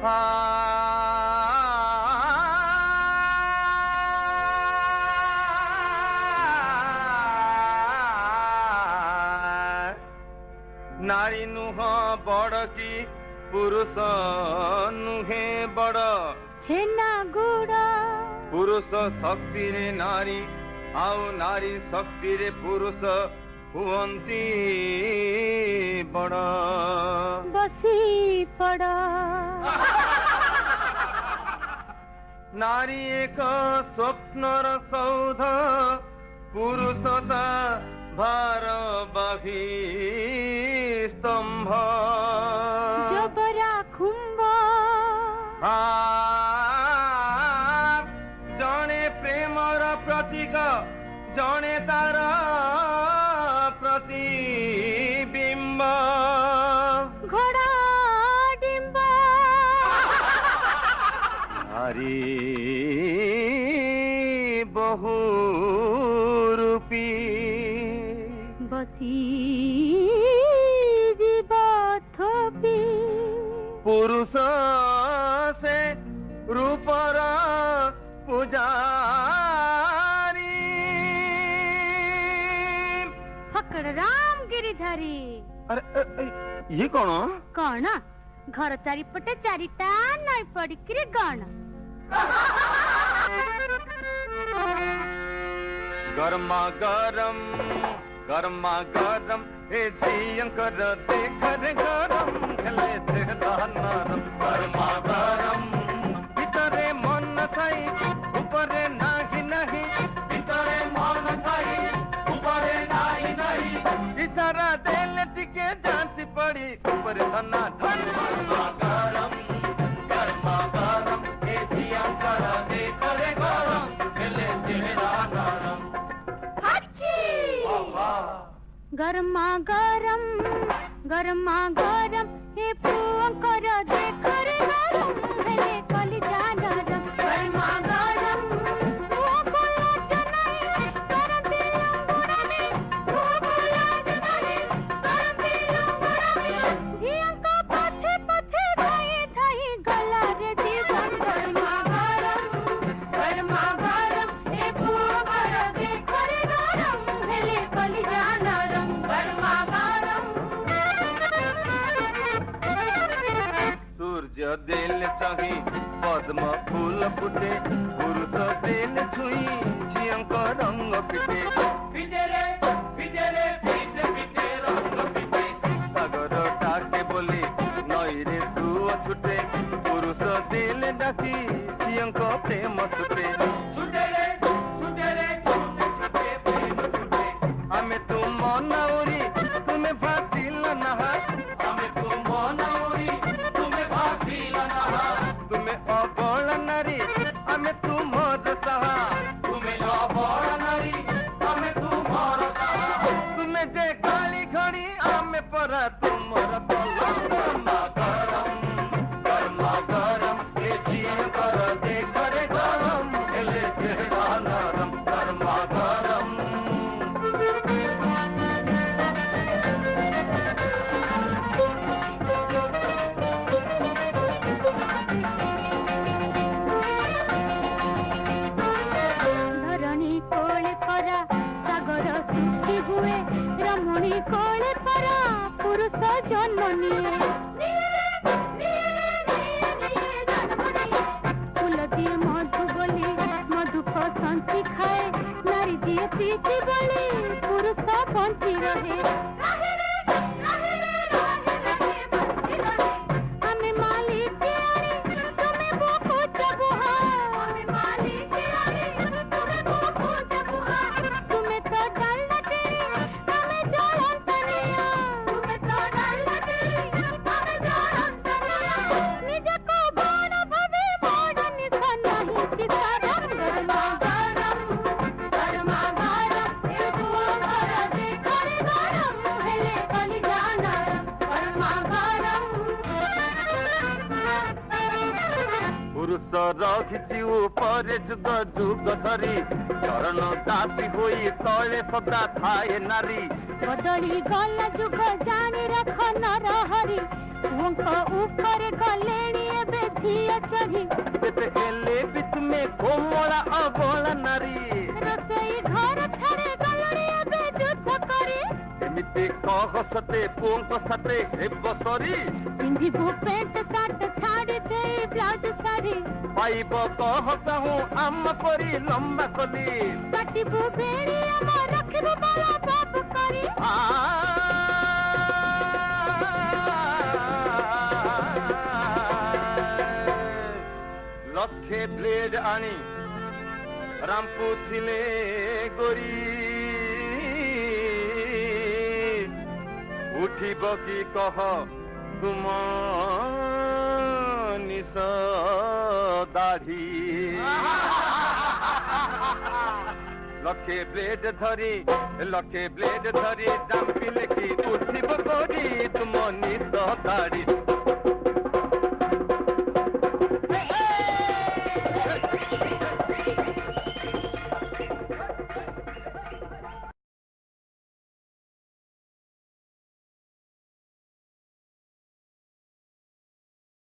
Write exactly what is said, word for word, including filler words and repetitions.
नारी नुह बड़ की पुरुष नुहे बड़ छेना गुड़ा पुरुष शक्ति रे नारी आउ नारी शक्ति रे पुरुष हुवंती बड़ बसी पड़ा नारी एक स्वप्नर सौध पुरुषता भारबाही स्तंभ जबरा खुंब जने प्रेमर प्रतीक जने तार प्रतिबिंब घोड़ा डिंब नारी बहुरूपी बसी जीवथपी पुरुष से रूपर पुजारी फकड़ राम गिरिधारी। अरे ये कौन कौन घर चारिपटे चारिटा नई पड़िकी गण गर्मा गरम गर्मा गरम हे झियंकर देखर गरम खेले देहला नरम गर्मा गरम भीतरे मन थाई ऊपरे नाही नाही भीतरे मन थाई ऊपरे नाही नाही इशारा देले टिके जानती पड़ी ऊपरे धना गर्मा गरम गर्मा गरम हे झियंकर देखर गरम खेले देहला नरम गर्मा गरम गर्मा गरम हे पुअंकर देखर गरम हेले कलिजा नरम गर्मा गरम पुअंकर जनाई करते लंगुड़ानी पुअंकर जनाई करते लंगुड़ानी जियंका पछे पछे धाई धाई गला रे जीवन गर्मा गरम गर्मा गरम हे पुअंकर देखर गरम हेले कलिजा नरम गर्मा गरम। सूर्य दिल चाही पद्म फूल फुटे पुरुष दिल छुई झियंक रंग पिटे पिटे रे पिटे रे पिटे पिटे रंग पिटे सागर डाके बोली नई रे सुओ छुटे पुरुष दिल डाकी झियंक प्रेम छुटे छुटे रे छुटे रे छुटे छुटे प्रेम छुटे हमें तुम मनाउरी तुम्हें फासिल नहा हमें तुम मनाउरी तुम्हें फासिल नहा तुम्हें अबल नारी हमें तुमर सहा तुम्हें अबल नारी हमें तुमर सहा तुम्हें जे काली घड़ी हमें पर तुमर गर्मा गरम गर्मा गरम ये झिया कर दे करे गरम हेले तेरा नरम गर्मा गरम धरणी कोले परा सागर सृष्टि हुए रमणी कोले परा पुरुष जन्म निये फूल दिए मधु बोली मधु पसंती खाए नारी दिए प्रीति बोली पुरुष बंची रहे हमें मालिक प्यारी तुम्हें बोको जबुहा हमें मालिक प्यारी तुम्हें बोको जबुहा तुम्हें तो डालना तेरी हमें जोड़न तनिया तुम्हें तो डालना तेरी हमें जोड़न तनिया निज को बड़ भवे बड़ निशान नहीं किसरम गर्मा गरम गर्मा गरम हे पुअंकर देखर गरम हेले कलिजा नरम गर्मा गरम। पुरुष रखिछि उपरे जुग जुग धरी चरण दासी होई तले सदा थाए नारी बदली गला जुग जानी रख नर हरि पुअंक ऊपर गलेणी एबे रे झिया चढ़ी जेते हेले भी तुमे कोमला अबला नारी रोसई घर छाड़े गलड़ी एबे युद्ध करी एमिते कह सते पुंक सते हेब सरी पिंधिबो पेंट साट छाड़ी दे ब्लाउज साड़ी पाइब कह कहूँ आम परी लंबा कली काटिबो बेड़ी आम रखिबो बाला बाप करी आ लखे ब्लेड आनी रामपु थिले गोरी उठिब कि कह तुम निस दाढ़ी लखे ब्लेड धरी लखे ब्लेड धरी जाम्पिले कि उठिब गोरी तुम निस दाढ़ी